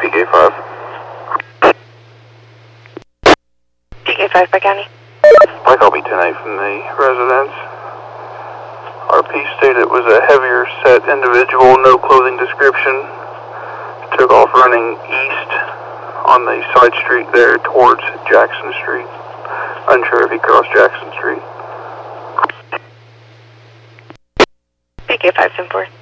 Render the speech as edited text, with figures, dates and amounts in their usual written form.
PK5. PK5 by county. Mike, I'll be 10-8 from the residence. RP stated it was a heavier set individual, no clothing description. Took off running east on the side street there towards Jackson Street. Unsure if he crossed Jackson Street. PK5 10-4.